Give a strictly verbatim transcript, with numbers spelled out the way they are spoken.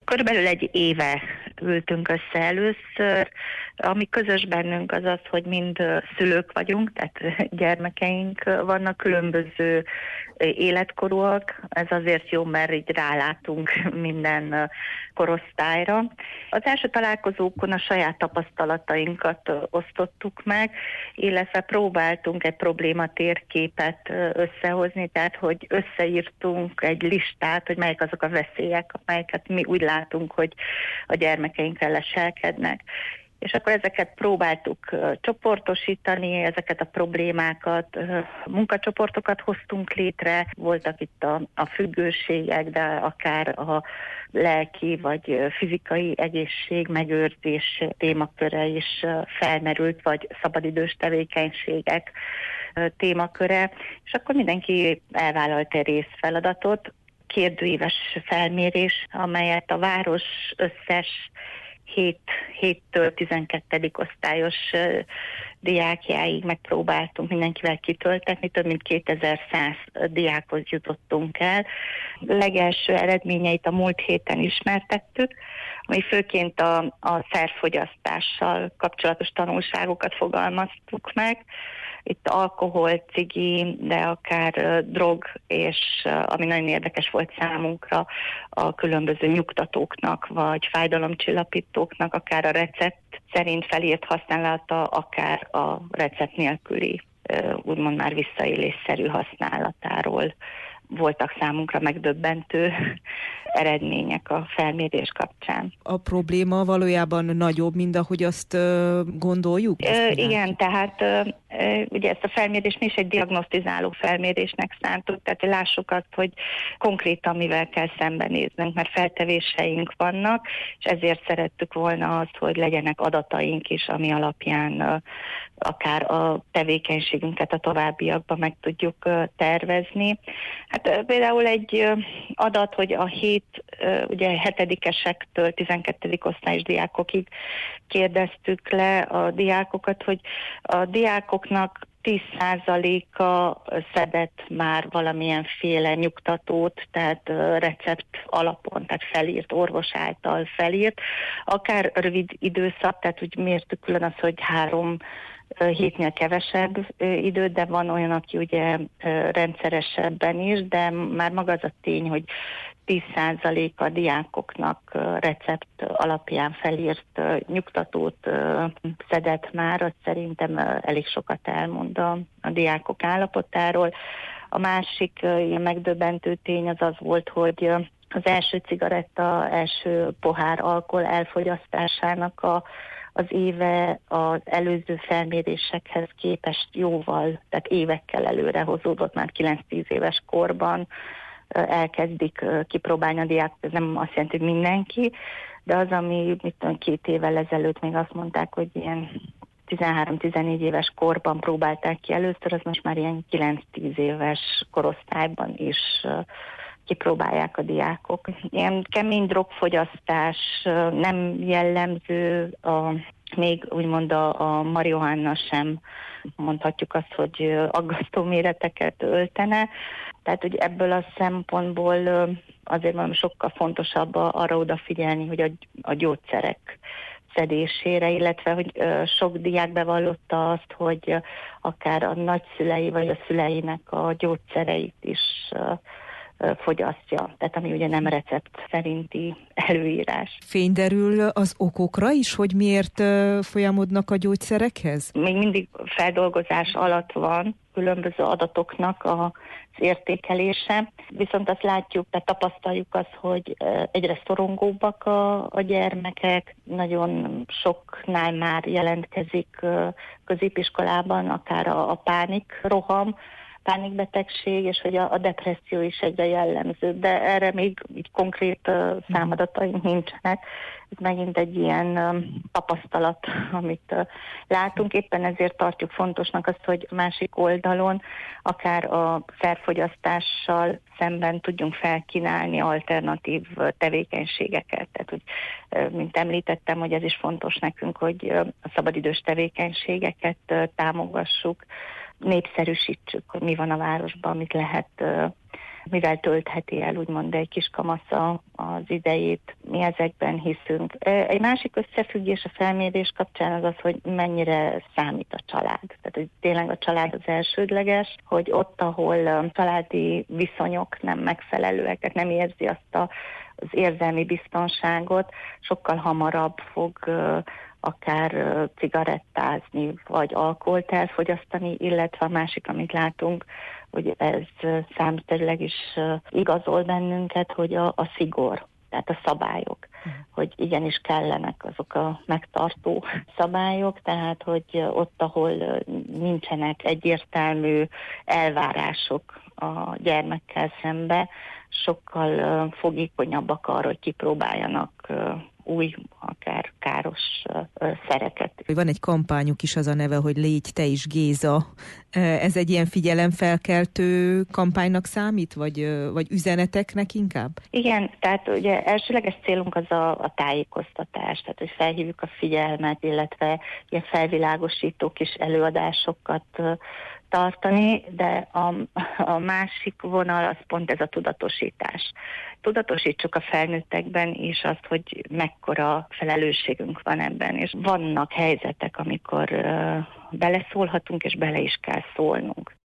Körülbelül egy éve ültünk össze először. Ami közös bennünk az az, hogy mind szülők vagyunk, tehát gyermekeink vannak, különböző életkorúak. Ez azért jó, mert így rálátunk minden korosztályra. Az első találkozókon a saját tapasztalatainkat osztottuk meg, illetve próbáltunk egy problématérképet összehozni, tehát hogy összeírtunk egy listát, hogy melyek azok a veszélyek, amelyeket mi úgy látunk, hogy a gyermekeinkkel leselkednek. És akkor ezeket próbáltuk uh, csoportosítani, ezeket a problémákat, uh, munkacsoportokat hoztunk létre, voltak itt a, a függőségek, de akár a lelki vagy uh, fizikai egészség megőrzés témaköre is uh, felmerült, vagy szabadidős tevékenységek uh, témaköre, és akkor mindenki elvállalt egy részfeladatot, kérdőíves felmérés, amelyet a város összes héttől tizenkettedik osztályos uh, diákjáig megpróbáltunk mindenkivel kitöltetni, több mint kétezer-száz diákhoz jutottunk el. Legelső eredményeit a múlt héten ismertettük, ami főként a, a szerfogyasztással kapcsolatos tanulságokat fogalmaztuk meg. Itt alkohol, cigi, de akár uh, drog, és uh, ami nagyon érdekes volt számunkra, a különböző nyugtatóknak, vagy fájdalomcsillapítóknak, akár a recept szerint felírt használata, akár a recept nélküli, uh, úgymond már visszaélésszerű használatáról voltak számunkra megdöbbentő eredmények a felmérés kapcsán. A probléma valójában nagyobb, mint ahogy azt uh, gondoljuk? Ö, igen, tehát ö, ugye ezt a felmérést mi is egy diagnosztizáló felmérésnek szántuk, tehát lássuk azt, hogy konkrétan mivel kell szembenéznünk, mert feltevéseink vannak, és ezért szerettük volna azt, hogy legyenek adataink is, ami alapján ö, akár a tevékenységünket a továbbiakban meg tudjuk ö, tervezni. Hát ö, például egy ö, adat, hogy a hét ugye hetedikesektől tizenkettedik osztályos diákokig kérdeztük le a diákokat, hogy a diákoknak tíz százaléka szedett már valamilyenféle nyugtatót, tehát recept alapon, tehát felírt, orvos által felírt, akár rövid időszak, tehát úgy mértük külön az, hogy három hétnél kevesebb idő, de van olyan, aki ugye rendszeresebben is, de már maga az a tény, hogy tíz százalék a diákoknak recept alapján felírt nyugtatót szedett már, az szerintem elég sokat elmond a, a diákok állapotáról. A másik ilyen megdöbbentő tény az az volt, hogy az első cigaretta, első pohár alkohol elfogyasztásának a az éve az előző felmérésekhez képest jóval, tehát évekkel előre hozódott, már kilenc-tíz éves korban elkezdik kipróbálni a diák, ez nem azt jelenti, hogy mindenki, de az, ami mit tudom, két évvel ezelőtt még azt mondták, hogy ilyen tizenhárom-tizennégy éves korban próbálták ki először, az most már ilyen kilenc-tíz éves korosztályban is kipróbálják a diákok. Ilyen kemény drogfogyasztás nem jellemző, a, még úgymond a, a marihuána sem mondhatjuk azt, hogy aggasztó méreteket öltene. Tehát, hogy ebből a szempontból azért van sokkal fontosabb arra odafigyelni, hogy a, a gyógyszerek szedésére, illetve hogy sok diák bevallotta azt, hogy akár a nagyszülei vagy a szüleinek a gyógyszereit is fogyasztja, tehát ami ugye nem recept szerinti előírás. Fény derül az okokra is, hogy miért folyamodnak a gyógyszerekhez? Még mindig feldolgozás alatt van különböző adatoknak az értékelése, viszont azt látjuk, tehát tapasztaljuk azt, hogy egyre szorongóbbak a, a gyermekek, nagyon soknál már jelentkezik középiskolában akár a, a pánikroham, pánikbetegség, és hogy a, a depresszió is egyre jellemző, de erre még így konkrét uh, számadataink nincsenek. Ez megint egy ilyen um, tapasztalat, amit uh, látunk. Éppen ezért tartjuk fontosnak azt, hogy a másik oldalon akár a szerfogyasztással szemben tudjunk felkínálni alternatív uh, tevékenységeket. Tehát, hogy, uh, mint említettem, hogy ez is fontos nekünk, hogy uh, a szabadidős tevékenységeket uh, támogassuk, népszerűsítsük, hogy mi van a városban, mit lehet uh, mivel töltheti el úgymond egy kiskamasz az idejét. Mi ezekben hiszünk. Egy másik összefüggés a felmérés kapcsán az az, hogy mennyire számít a család. Tehát, hogy tényleg a család az elsődleges, hogy ott, ahol családi viszonyok nem megfelelőek, tehát nem érzi azt a, az érzelmi biztonságot, sokkal hamarabb fog akár cigarettázni, vagy alkoholt elfogyasztani, illetve a másik, amit látunk, hogy ez számszerűleg is igazol bennünket, hogy a, a szigor, tehát a szabályok, uh-huh. hogy igenis kellenek azok a megtartó szabályok, tehát hogy ott, ahol nincsenek egyértelmű elvárások a gyermekkel szembe, sokkal fogékonyabbak arra, hogy kipróbáljanak új, akár káros szereket. Van egy kampányuk is, az a neve, hogy Légy te is Géza. Ez egy ilyen figyelemfelkeltő kampánynak számít, vagy, vagy üzeneteknek inkább? Igen, tehát ugye elsőleges célunk az a, a tájékoztatás, tehát hogy felhívjuk a figyelmet, illetve ilyen felvilágosító kis előadásokat tartani, de a, a másik vonal az pont ez a tudatosítás. Tudatosítsuk a felnőttekben is azt, hogy mekkora felelősségünk van ebben, és vannak helyzetek, amikor uh, beleszólhatunk, és bele is kell szólnunk.